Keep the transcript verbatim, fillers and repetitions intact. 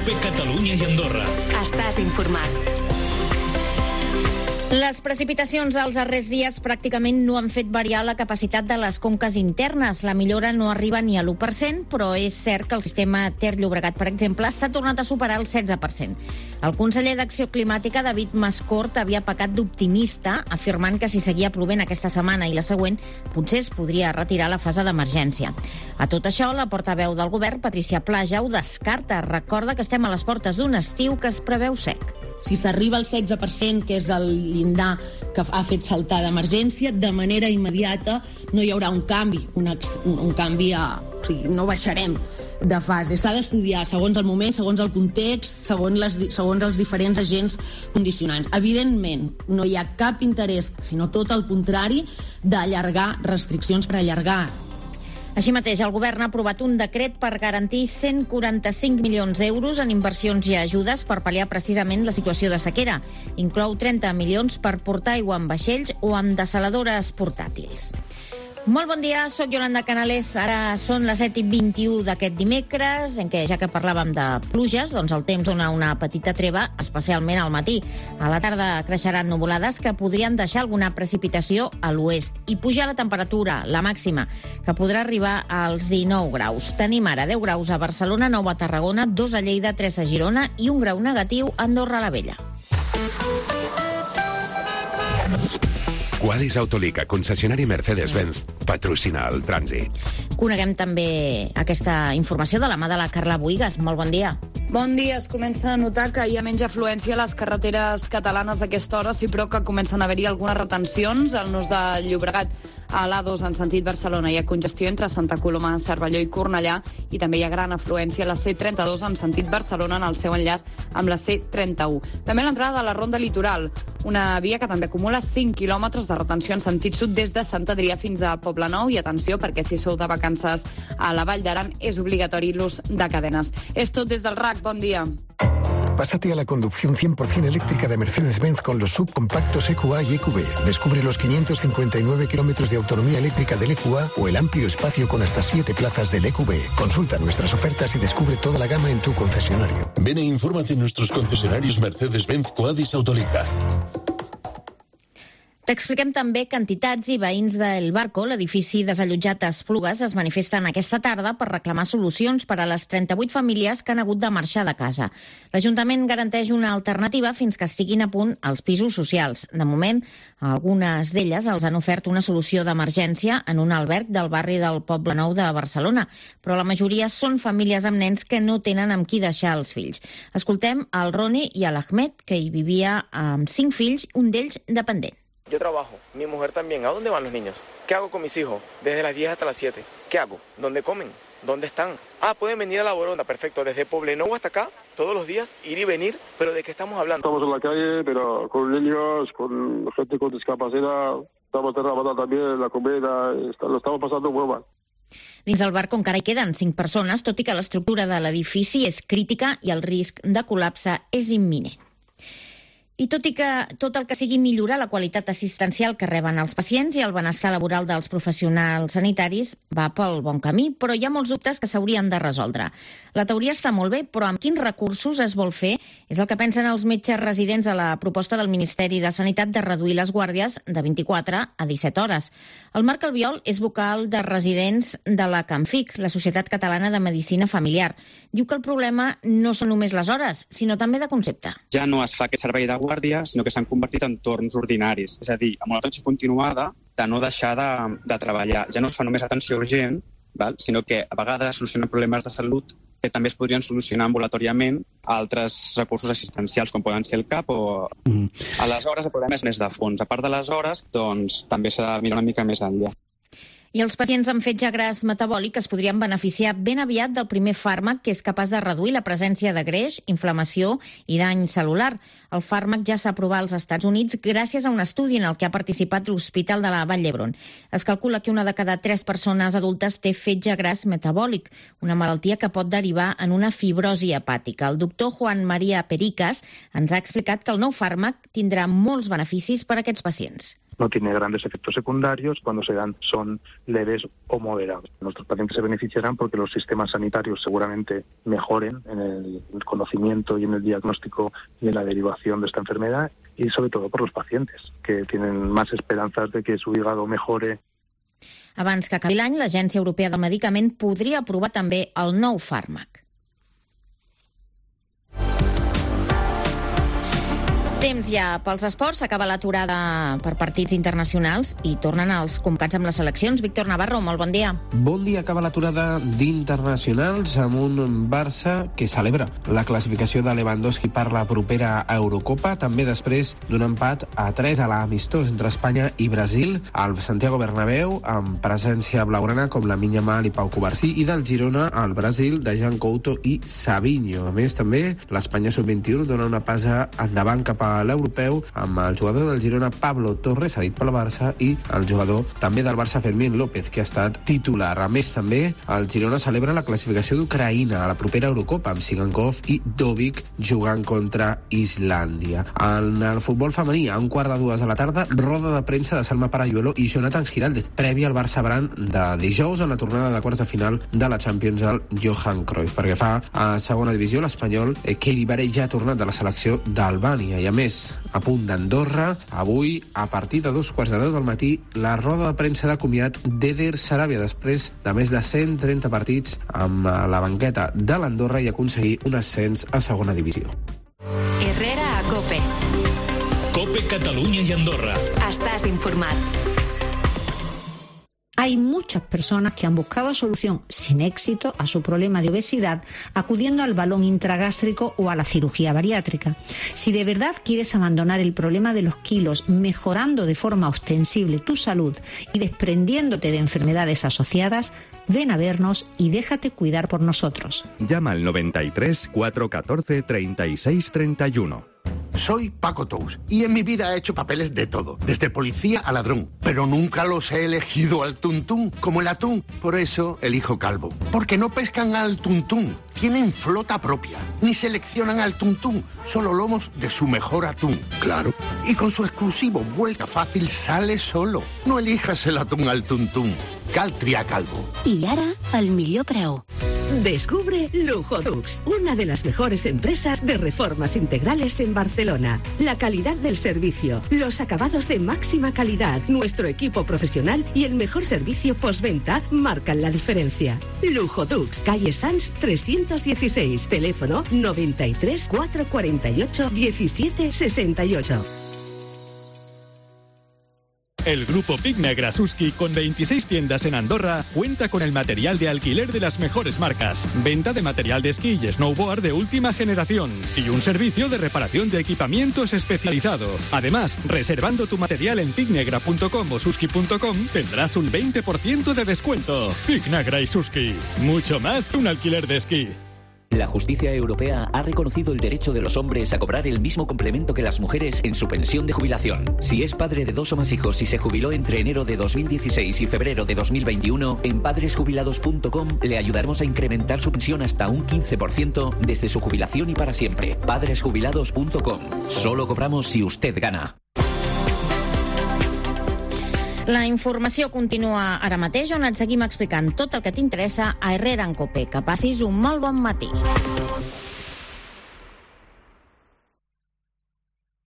COPE Catalunya i Andorra. Estàs informat. Les precipitacions dels darrers dies pràcticament no han fet variar la capacitat de les conques internes. La millora no arriba ni a l'u per cent, però és cert que el sistema Ter-Llobregat, per exemple, s'ha tornat a superar el setze per cent. El conseller d'Acció Climàtica, David Mascort, havia pecat d'optimista, afirmant que si seguia plovent aquesta setmana i la següent, potser es podria retirar la fase d'emergència. A tot això, la portaveu del govern, Patricia Plaja, ho descarta. Recorda que estem a les portes d'un estiu que es preveu sec. Si s'arriba al setze per cent, que és el llindar que ha fet saltar d'emergència, de manera immediata no hi haurà un canvi, un, un canvi a... O sigui, no baixarem de fase. S'ha d'estudiar segons el moment, segons el context, segons, les, segons els diferents agents condicionants. Evidentment, no hi ha cap interès, sinó tot el contrari, d'allargar restriccions per allargar. Així mateix, el govern ha aprovat un decret per garantir cent quaranta-cinc milions d'euros en inversions i ajudes per pal·liar precisament la situació de sequera. Inclou trenta milions per portar aigua amb vaixells o amb dessaladores portàtils. Molt bon dia, soc Yolanda Canales. Ara són les set i vint-i-u d'aquest dimecres, en què, ja que parlàvem de pluges, doncs el temps dona una petita treva, especialment al matí. A la tarda creixeran nuvolades que podrien deixar alguna precipitació a l'oest i pujar la temperatura, la màxima, que podrà arribar als dinou graus. Tenim ara deu graus a Barcelona, nou a Tarragona, dos a Lleida, tres a Girona i un grau negatiu a Andorra la Vella. Quadis Autolica, concessionari Mercedes-Benz, patrocina el trànsit. Coneguem també aquesta informació de la mà de la Carla Buigas. Molt bon dia. Bon dia. Es comença a notar que hi ha menys afluència a les carreteres catalanes a aquesta hora, sí, però que comencen a haver-hi algunes retencions. Al nus de Llobregat, a l'A dos en sentit Barcelona, hi ha congestió entre Santa Coloma, Cervelló i Cornellà, i també hi ha gran afluència a la C trenta-dos en sentit Barcelona en el seu enllaç amb la C trenta-u. També a l'entrada de la Ronda Litoral, una via que també acumula cinc quilòmetres de retenció en sentit sud des de Sant Adrià fins a Poblenou, i atenció perquè si sou de vacances a la Vall d'Aran és obligatori l'ús de cadenes. És tot des del R A C. Bon dia. Pásate a la conducción cien por ciento eléctrica de Mercedes-Benz con los subcompactos E Q A y E Q B. Descubre los quinientos cincuenta y nueve kilómetros de autonomía eléctrica del E Q A o el amplio espacio con hasta siete plazas del E Q B. Consulta nuestras ofertas y descubre toda la gama en tu concesionario. Ven e infórmate en nuestros concesionarios Mercedes-Benz Quadis Autolica. T'expliquem també que entitats i veïns del Barco, l'edifici desallotjat a Esplugues, es manifesten aquesta tarda per reclamar solucions per a les trenta-vuit famílies que han hagut de marxar de casa. L'Ajuntament garanteix una alternativa fins que estiguin a punt els pisos socials. De moment, algunes d'elles els han ofert una solució d'emergència en un alberg del barri del Poblenou de Barcelona, però la majoria són famílies amb nens que no tenen amb qui deixar els fills. Escoltem al Roni i a l'Ahmed, que hi vivia amb cinc fills, un d'ells dependent. Yo trabajo, mi mujer también. ¿A dónde van los niños? ¿Qué hago con mis hijos? Desde las diez hasta las siete. ¿Qué hago? ¿Dónde comen? ¿Dónde están? Ah, pueden venir a la Boronda, perfecto. Desde Poblenou hasta acá, todos los días, ir y venir. ¿Pero de qué estamos hablando? Estamos en la calle, pero con niños, con gente con discapacidad. Estamos trabajando también la comida, lo estamos pasando muy mal. Dins el Barco encara hi queden cinc persones, tot i que l'estructura de l'edifici és crítica i el risc de col·lapse és imminent. I tot i que tot el que sigui millorar la qualitat assistencial que reben els pacients i el benestar laboral dels professionals sanitaris va pel bon camí, però hi ha molts dubtes que s'haurien de resoldre. La teoria està molt bé, però amb quins recursos es vol fer? És el que pensen els metges residents de la proposta del Ministeri de Sanitat de reduir les guàrdies de vint-i-quatre a disset hores. El Marc Albiol és vocal de residents de la CAMFIC, la Societat Catalana de Medicina Familiar. Diu que el problema no són només les hores, sinó també de concepte. Ja no es fa aquest servei de guàrdia, sinó que s'han convertit en torns ordinaris. És a dir, amb una atenció continuada de no deixar de, de treballar. Ja no es fa només atenció urgent, val? Sinó que a vegades solucionen problemes de salut que també es podrien solucionar ambulatòriament a altres recursos assistencials, com poden ser el CAP o... Mm. Aleshores, el problema és més de fons. A part de les hores, doncs, també s'ha de mirar una mica més enllà. I els pacients amb fetge gras metabòlic es podrien beneficiar ben aviat del primer fàrmac que és capaç de reduir la presència de greix, inflamació i dany celular. El fàrmac ja s'ha aprovat als Estats Units gràcies a un estudi en el que ha participat l'Hospital de la Vall d'Hebron. Es calcula que una de cada tres persones adultes té fetge gras metabòlic, una malaltia que pot derivar en una fibrosi hepàtica. El doctor Juan María Pericas ens ha explicat que el nou fàrmac tindrà molts beneficis per a aquests pacients. no tiene grandes efectos secundarios, cuando se dan son leves o moderados. Nuestros pacientes se beneficiarán porque los sistemas sanitarios seguramente mejoren en el conocimiento y en el diagnóstico y en la derivación de esta enfermedad, y sobre todo por los pacientes, que tienen más esperanzas de que su hígado mejore. Abans que acabi l'any, l'Agència Europea del Medicament podria aprovar també el nou fàrmac. Temps ja pels esports, s'acaba l'aturada per partits internacionals i tornen els convocats amb les seleccions. Víctor Navarro, molt bon dia. Bon dia, acaba l'aturada d'internacionals amb un Barça que celebra la classificació de Lewandowski per la propera Eurocopa, també després d'un empat a tres a l'amistós entre Espanya i Brasil, al Santiago Bernabéu, amb presència blaugrana com Lamine Yamal i Pau Cubarsí, i del Girona al Brasil de Jan Couto i Savinho. A més, també, l'Espanya sub vint-i-u dona una passa endavant cap a a l'europeu amb el jugador del Girona Pablo Torres, cedit pel Barça, i el jugador també del Barça Fermín López, que ha estat titular. A més, també, el Girona celebra la classificació d'Ucraïna a la propera Eurocopa, amb Sigankov i Dovic jugant contra Islàndia. En el futbol femení, a un quart de dues de la tarda, roda de premsa de Salma Parayuelo i Jonathan Giraldez, prèvia al Barça-Bran de dijous en la tornada de quarts de final de la Champions al Johan Cruyff. Perquè fa a segona divisió, l'espanyol Kelly Barey ja ha tornat de la selecció d'Albània, i a més, a punt d'Andorra, avui, a partir de dos quarts de deu del matí, la roda de premsa de comiat d'Eder Sarabia, després de més de cent trenta partits amb la banqueta de l'Andorra i aconseguir un ascens a segona divisió. Herrera a COPE. COPE Catalunya i Andorra. Estàs informat. Hay muchas personas que han buscado solución sin éxito a su problema de obesidad acudiendo al balón intragástrico o a la cirugía bariátrica. Si de verdad quieres abandonar el problema de los kilos, mejorando de forma ostensible tu salud y desprendiéndote de enfermedades asociadas, ven a vernos y déjate cuidar por nosotros. Llama al noventa y tres, cuatrocientos catorce, treinta y seis treinta y uno. Soy Paco Tous y en mi vida he hecho papeles de todo, desde policía a ladrón, pero nunca los he elegido al tuntún, como el atún. Por eso elijo Calvo, porque no pescan al tuntún, tienen flota propia, ni seleccionan al tuntún, solo lomos de su mejor atún. Claro. Y con su exclusivo Vuelta Fácil sale solo. No elijas el atún al tuntún. Caltria Calvo. I ara, el millor preu. Descubre Lujodux, una de las mejores empresas de reformas integrales en Barcelona. La calidad del servicio, los acabados de máxima calidad, nuestro equipo profesional y el mejor servicio postventa marcan la diferencia. Lujodux, calle Sans trescientos dieciséis, teléfono noventa y tres, cuatrocientos cuarenta y ocho, diecisiete sesenta y ocho. El grupo Pic Negra Suski, con veintiséis tiendas en Andorra, cuenta con el material de alquiler de las mejores marcas, venta de material de esquí y snowboard de última generación y un servicio de reparación de equipamientos especializado. Además, reservando tu material en picnegra punto com o suski punto com tendrás un veinte por ciento de descuento. Pic Negra y Suski, mucho más que un alquiler de esquí. La justicia europea ha reconocido el derecho de los hombres a cobrar el mismo complemento que las mujeres en su pensión de jubilación. Si es padre de dos o más hijos y se jubiló entre enero de dos mil dieciséis y febrero de dos mil veintiuno, en padres jubilados punto com le ayudaremos a incrementar su pensión hasta un quince por ciento desde su jubilación y para siempre. padres jubilados punto com. Solo cobramos si usted gana. La informació continua ara mateix, on et seguim explicant tot el que t'interessa a Herrera en COPE. Que passis un molt bon matí.